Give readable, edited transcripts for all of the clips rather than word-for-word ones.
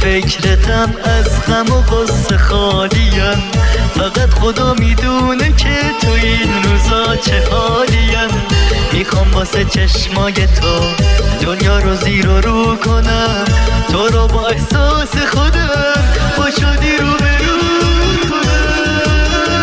فکر غم از غم و غصه خالیم. فقط خدا میدونه که تو این روزا چه حالیم. میخوام واسه چشمای تو دنیا رو زیر و رو کنم، تو رو با احساس خودم با شادی رو برو کنم.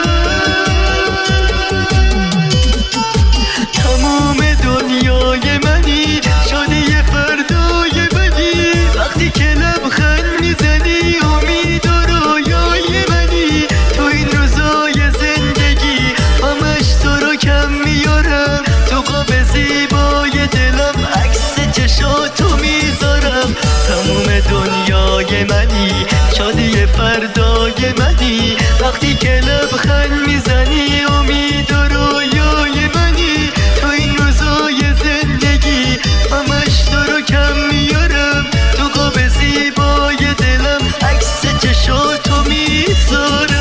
تمام دنیای منی، شادی فردای منی، وقتی که لبخند میزنی امید و رویای منی. تو این روزای زندگی همش تو رو کم میارم، تو قاب زیبای دلم عکس چشاتو میذارم. تموم دنیای منی، شادی فردای منی، وقتی که لبخند میزنی امید و رویای منی. تو این روزای زندگی همش تو رو کم میارم، تو قاب زیبای دلم عکس چشاتو میذارم.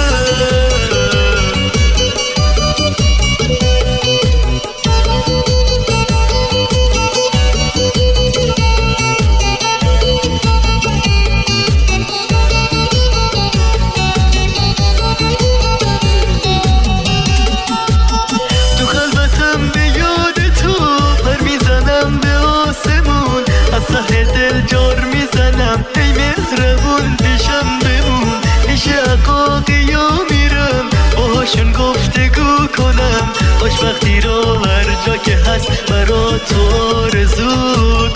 جار میزنم ای مهربون پیشم بمون، پیش عقاقیا میرم باهاشون گفتگو کنم، خوشبختی رو هر جا که هست برا تو آرزو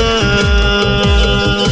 کنم.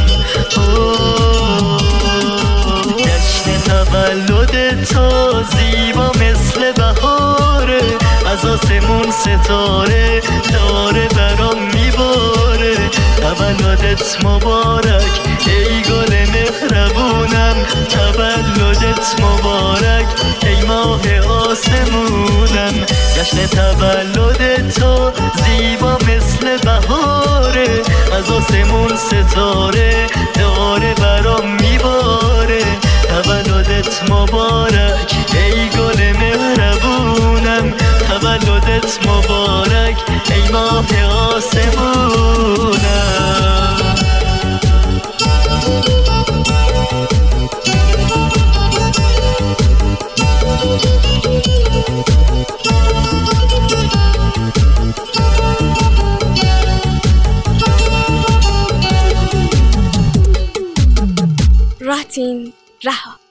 جشن تولد تو زیبا مثل بهاره، از آسمون ستاره داره برام میباره. تولدت مبارک ای گل مهربونم، تولدت مبارک ای ماه آسمونم. جشن تولد تو زیبا مثل بهاره، از آسمون ستاره داره برام میباره. تولدت مبارک ای گل مهربونم، تولدت مبارک ای ماه آسمونم. راتین رها.